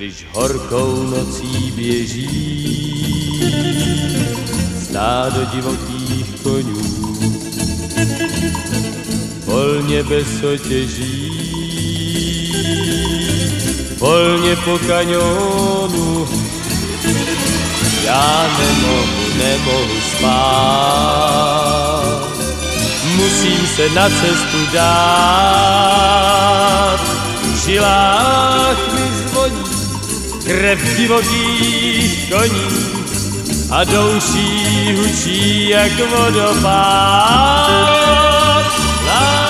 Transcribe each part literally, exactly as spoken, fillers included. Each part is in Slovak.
Když horkou nocí běží stádo divokých konňů, volně bez otěží, volně po kaňonu. Já nemohu, nemohu spát, musím se na cestu dát. V žilách mi zvoní krev divokých koní a douší hučí jak vodopád. La,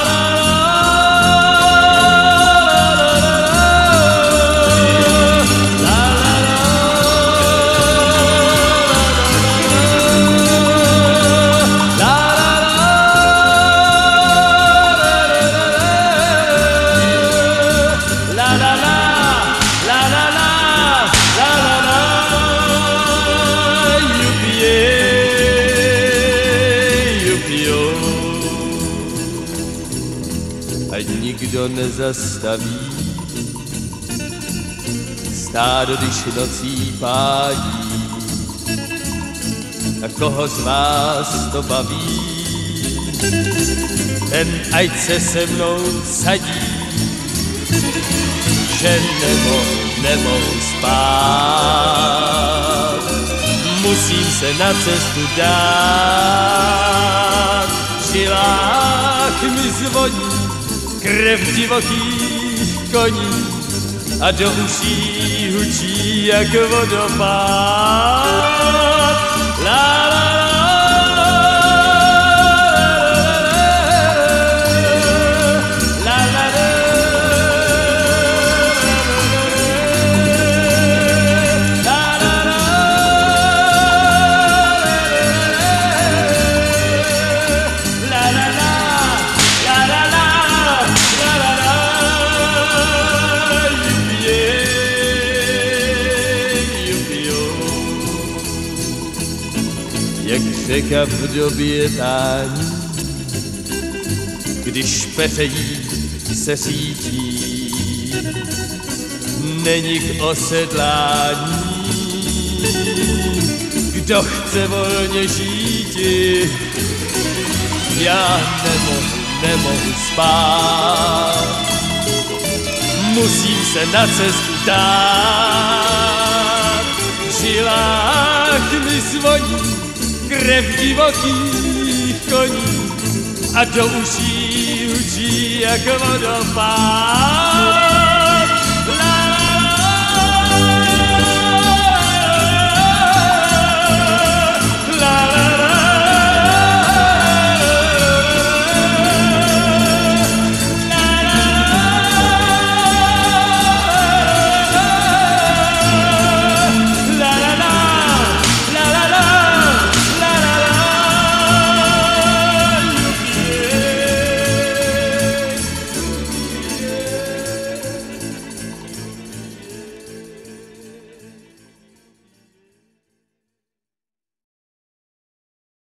ať nikdo nezastaví stádo, když nocí pádí. A koho z vás to baví, ten ať se se mnou sadí, že nemohu, nemohu spát, musím se na cestu dát. V žilách mi zvoní krev divokých koní a do uší hučí jak vodopád. La, la, jak řeka v době tání, když peřejí se sítí, není k osedlání. Kdo chce volně žíti, já nemohu, nemohu spát, musím se na cestu dát. V žilách mi zvoní krev divokých koní a do uší hučí jak vodopád.